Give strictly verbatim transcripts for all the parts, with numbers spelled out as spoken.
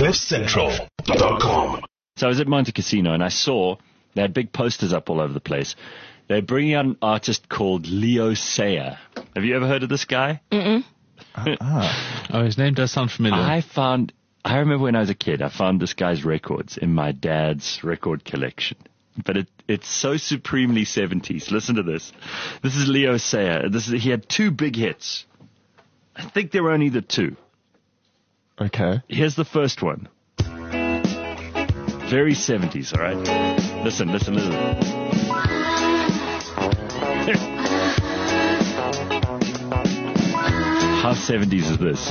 cliff central dot com. So I was at Monte Casino and I saw they had big posters up all over the place. They're bringing out an artist called Leo Sayer. Have you ever heard of this guy? Mm-mm. Ah. Oh, his name does sound familiar. I found, I remember when I was a kid, I found this guy's records in my dad's record collection. But it, it's so supremely seventies. Listen to this. This is Leo Sayer. This is, he had two big hits. I think there were only the two. Okay. Here's the first one. Very seventies, all right? Listen, listen, listen. How seventies is this?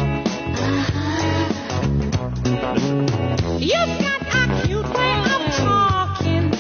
You've got a cute way of talking.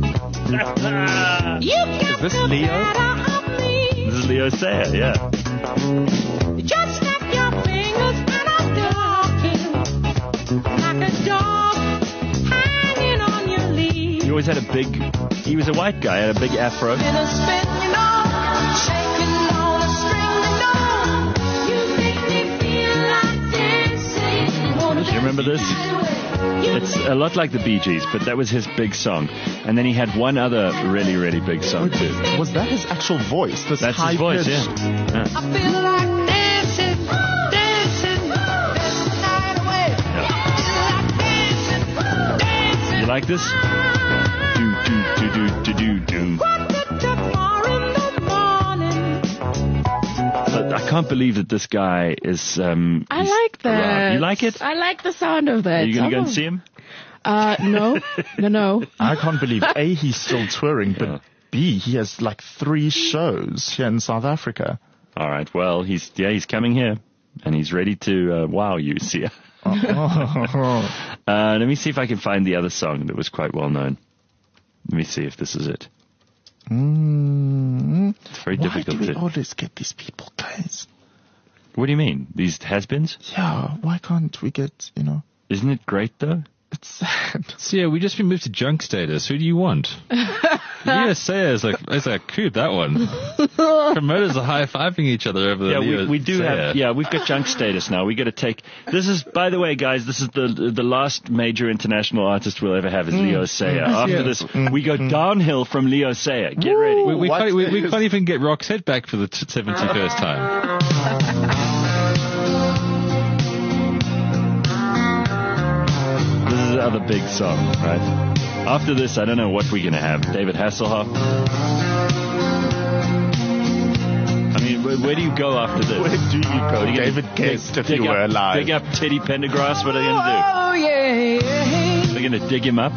You Is this Leo? This is Leo Sayer, yeah. Just snap your fingers and I'm talking like a dog hanging on your lead. He always had a big, he was a white guy, had a big afro. In a spinning on, shaking on a string, you make me feel like dancing. Do you remember this? It's a lot like the Bee Gees, but that was his big song. And then he had one other really, really big song too. Was that his actual voice? This That's high his voice, pitch? yeah. yeah. I feel like dancing, dancing, dancing the night away. I feel like dancing, dancing. You like this? Do, do, do, do, do, do, do. Quarter to four in the morning. But I can't believe that this guy is. Um, I he's like that. around. You like it? I like the sound of that. Are you going to go Oh. and see him? Uh, no, no, no. I can't believe, A, he's still touring, but Yeah. B, he has like three shows here in South Africa. All right. Well, he's yeah, he's coming here, and he's ready to uh, wow you, Sia. Oh. Uh, let me see if I can find the other song that was quite well known. Let me see if this is it. Mm. It's very Why difficult do we to. always get these people, guys? What do you mean? These has-beens? Yeah, why can't we get, you know, Isn't it great though? it's sad. So yeah, we just been moved to junk status. Who do you want? Leo Sayer is like, it's like, cute, that one. Promoters are high-fiving each other over the Yeah, Leo we, we do Sayer. have. Yeah, we've got junk status now. We got to take. This is, by the way, guys. This is the the last major international artist we'll ever have is Leo Sayer. After Yeah. this, we go downhill from Leo Sayer. Get ready. We, we, What can't, we, we is- can't even get Roxette back for the t- seventy-first time. This is the other big song, right? After this, I don't know what we're going to have. David Hasselhoff. I mean, where, where do you go after this? Where do you go? Are you gonna David dig- Guest, if dig you up, were alive. Dig up Teddy Pendergrass. What are they going to do? Oh, yeah. They're going to dig him up.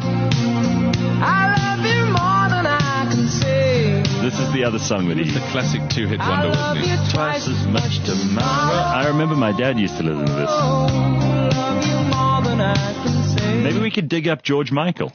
I love you more than I can say. This is the other song that he It's a classic two-hit I wonder, love wasn't you it? twice as much tomorrow. I remember my dad used to listen to this. love you more than I can say. Maybe we could dig up George Michael.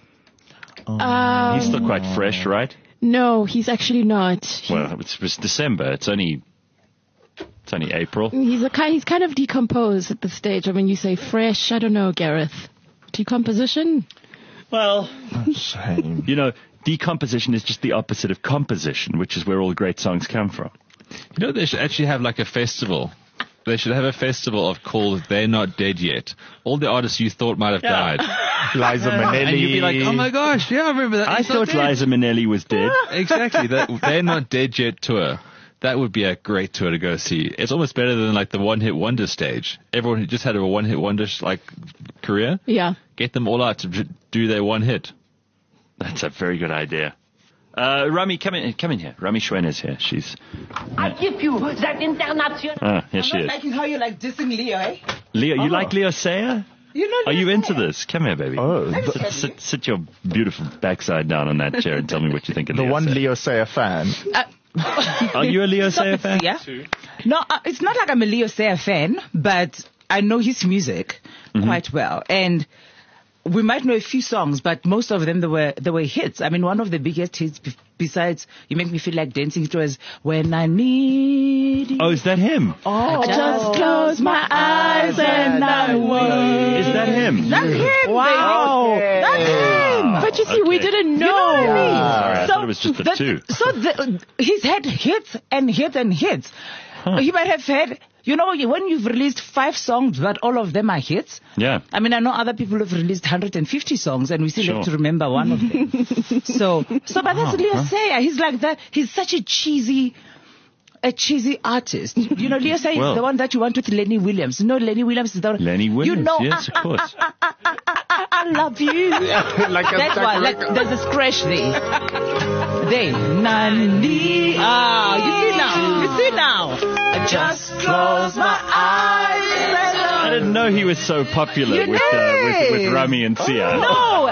Um, He's still quite fresh, right? no, he's actually not. He- Well, it's, it's December. It's only it's only April. He's a ki- he's kind of decomposed at this stage. I mean, you say fresh. I don't know, Gareth. Decomposition. Well, Shame. you know, decomposition is just the opposite of composition, which is where all great songs come from. You know, they should actually have like a festival. They should have a festival of called They're Not Dead Yet. All the artists you thought might have died. Liza Minnelli. And you'd be like, oh my gosh, yeah, I remember that. I He's not thought dead. Liza Minnelli was dead. Exactly. That They're Not Dead Yet tour. That would be a great tour to go see. It's almost better than like the one-hit wonder stage. Everyone who just had a one-hit wonder like career, Yeah. get them all out to j- do their one hit. That's a very good idea. Uh, Rami, come in, come in here. Rami Schwen is here. She's. I give you that international. Ah, here she I'm is. not liking how you like dissing Leo, eh? Leo, you Oh. like Leo Sayer? You know Are you Leo into Sayer? this? Come here, baby. Oh, I'm the, scared. Sit, sit your beautiful backside down on that chair and tell me what you think of the Leo one Sayer. Leo Sayer fan. Are you a Leo Sayer fan? Yeah. No, uh, it's not like I'm a Leo Sayer fan, but I know his music Mm-hmm. quite well. And we might know a few songs, but most of them, they were, they were hits. I mean, one of the biggest hits be- besides You Make Me Feel Like Dancing, it was When I Need You. Oh, is that him? Oh, Just close my eyes and I wait. Is that him? That's him, Wow. baby. That's him. But you see, we Okay. didn't know. You know what I mean? Sorry, I thought it was just the two. So the, he's had hits and hits and hits. He might have had you know, when you've released five songs, but all of them are hits. Yeah. I mean, I know other people have released one hundred fifty songs, and we still Sure. have to remember one of them. so, so, but that's Wow, Leo huh? Sayer. He's like that. He's such a cheesy, a cheesy artist. You know, Leo Sayer Well- is the one that you want with Lenny Williams. You know, Lenny Williams is the one. Lenny Williams, You know, yes, ah, of course. ah, ah, ah, ah, ah, I love you. like a That's why. Like, there's a scratch there. There. Nani. Ah, you see now. You see now. I just close my eyes. I didn't know he was so popular You with, uh, with with know. Rami and Sia. No.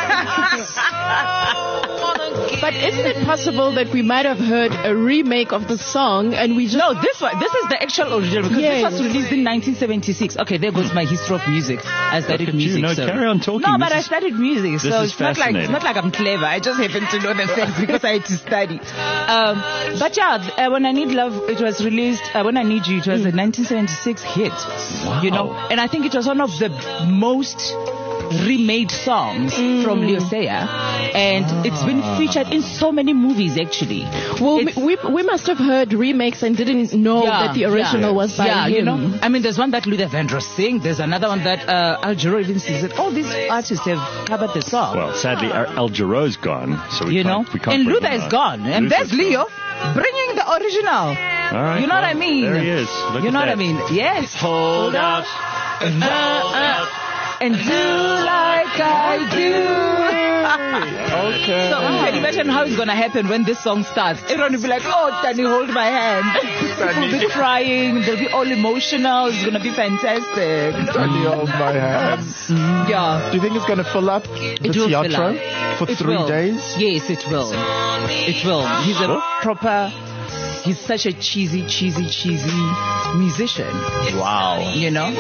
But isn't it possible that we might have heard a remake of the song and we just... No, this one, this is the actual original because Yes. this was released in nineteen seventy-six. Okay, there goes my history of music. I studied at you. music. No, so. carry on talking. No, This but I is- studied music, so is it's not like it's fascinating. not like I'm clever. I just happen to know the facts because I had to study. Um, but yeah, th- uh, when I Need Love, it was released. Uh, when I Need You, it was a nineteen seventy-six hit. Wow. You know, and I think it was one of the most remade songs from Leo Sayer, and it's been featured in so many movies actually. Well, It's- we, we must have heard remakes and didn't know that the original yeah. was by yeah, him. you know. I mean, there's one that Luther Vandross sing. There's another one that uh, Al Jarreau even sings it. All these artists have covered the song. Well, sadly, Al Al Jarreau's gone, so we you know, can't, we can't and put Luther him is on. gone, and Luther's there's Leo gone. bringing the original. All right, You know well, what I mean? There he is. Look you at know what I that. mean? Yes. Hold out. Uh, uh, and do like I do. Okay. So you can imagine how it's gonna happen when this song starts. Everyone will be like, "Oh, Danny, hold my hand." People will be crying. They'll be all emotional. It's gonna be fantastic. Only hold my hands. Yeah. Do you think it's going to fill up the It will fill theatro up. for It three will. days? Yes, it will. It will. He's a proper. He's such a cheesy, cheesy, cheesy musician. Wow. You know.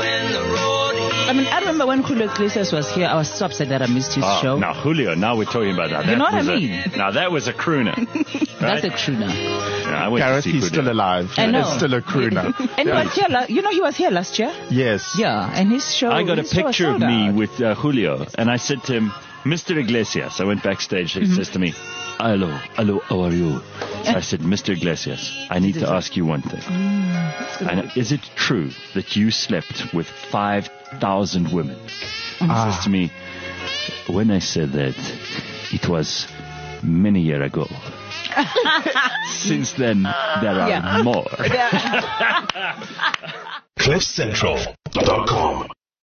I mean, I remember when Julio Iglesias was here, I was so upset that I missed his Oh, show. now Julio, now we're talking about that. You know That what I was a- mean? now that was a crooner. That's a right? crooner. Yeah, I went Gareth, to see he's Julio. still alive. I know. He's still a crooner. And he was here. La- you know, he was here last year. Yes. Yeah, and his show. I got a his show was picture of sold me out. with uh, Julio, and I said to him, Mister Iglesias. I went backstage. He Mm-hmm. says to me, hello, hello, how are you? So I said, Mister Iglesias, I need to ask you one thing. Mm, And is it true that you slept with five thousand women? He Ah. says to me, when I said that, it was many years ago. Since then, there are Yeah. more. cliff central dot com